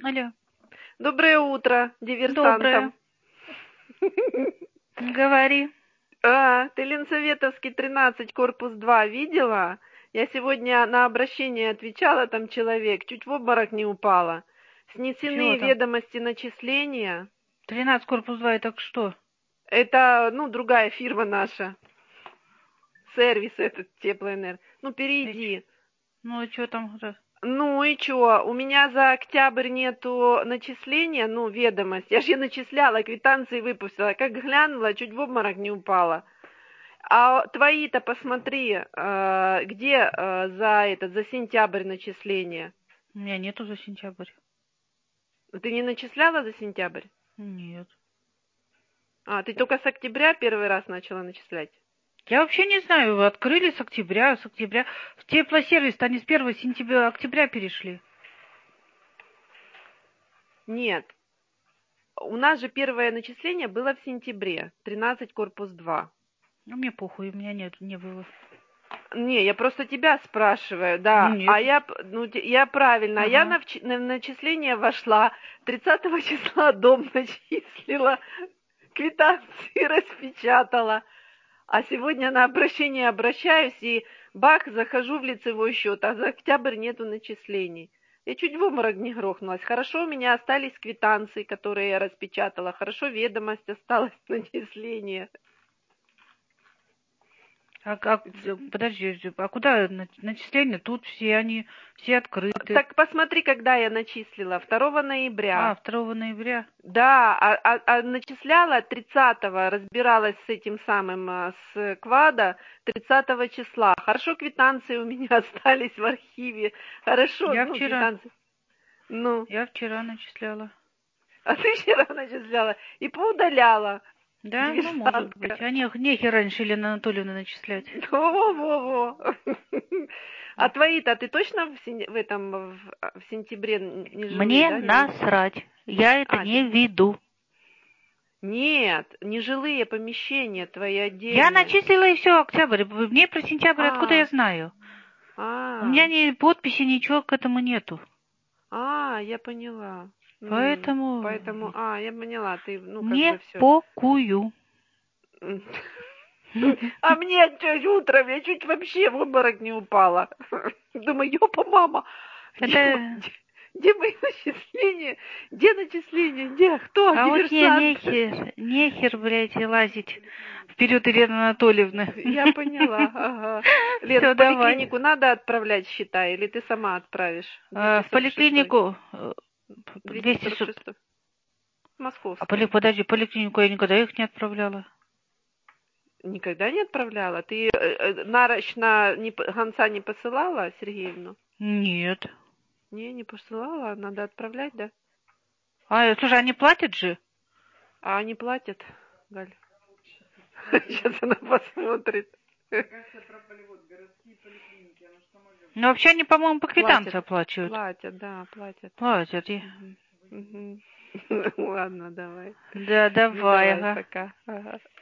Алло. Доброе утро, Доброе. диверсантам. Говори. Ты Ленсоветовский 13, корпус 2 видела? Я сегодня на обращение отвечала, там человек, чуть в обморок не упала. Снесены ведомости начисления. 13 корпус 2, это что? Это, другая фирма наша. Сервис этот, Теплоэнерго. Перейди. Ну, и что там? Ну и чё, у меня за октябрь нету начисления, ведомость. Я же ее начисляла, квитанции выпустила. Как глянула, чуть в обморок не упала. А твои-то посмотри, где за сентябрь начисления? У меня нету за сентябрь. Ты не начисляла за сентябрь? Нет. Ты только с октября первый раз начала начислять? Я вообще не знаю, открыли с октября. В теплосервис-то они с 1 сентября, октября перешли. Нет. У нас же первое начисление было в сентябре, 13 корпус 2. Ну, мне похуй, у меня не было. Не, я просто тебя спрашиваю, да. Нет. Я правильно. Ага. Я на начисление вошла, 30 числа дом начислила, квитанции распечатала. А сегодня на обращение обращаюсь и бах, захожу в лицевой счет, а за октябрь нету начислений. Я чуть в обморок не грохнулась. Хорошо, у меня остались квитанции, которые я распечатала. Хорошо, ведомость осталась начисление. Подожди, а куда начисления? Тут они все открыты. Так посмотри, когда я начислила. 2 ноября. 2 ноября. Да, а начисляла 30-го, разбиралась с этим самым, с квада 30 числа. Хорошо, квитанции у меня остались в архиве. Хорошо, квитанции. Я вчера начисляла. А ты вчера начисляла и поудаляла. Да, может быть. А нехер раньше Елены Анатольевны начислять. Во-во-во. А твои-то ты точно в сентябре не живые, Мне да? насрать. Я это не веду. Нет, нежилые помещения твои отдельные. Я начислила и все, октябрь. Мне про сентябрь откуда я знаю? У меня ни подписи, ничего к этому нету. Я поняла. Поэтому я поняла. Ты, мне покую. А мне чуть утром, я чуть вообще в обморок не упала. Думаю, ёпа, мама, где мои начисления? Где начисления? Где? Кто? Диверсант? Вот нехер, блядь, лазить вперед Елены Анатольевны. Я поняла, ага. Лен, в поликлинику надо отправлять, считай, или ты сама отправишь? В поликлинику 246. Московская. Подожди, поликлинику я никогда их не отправляла. Никогда не отправляла? Ты нарочно гонца не посылала, Сергеевну? Нет. Не посылала, надо отправлять, да? Слушай, они платят же? Они платят, Галь. Сейчас она посмотрит. Ну, вообще они, по-моему, по квитанции оплачивают. Платят, да, платят. Платят. Ладно, давай. Да, давай. Пока. Ага.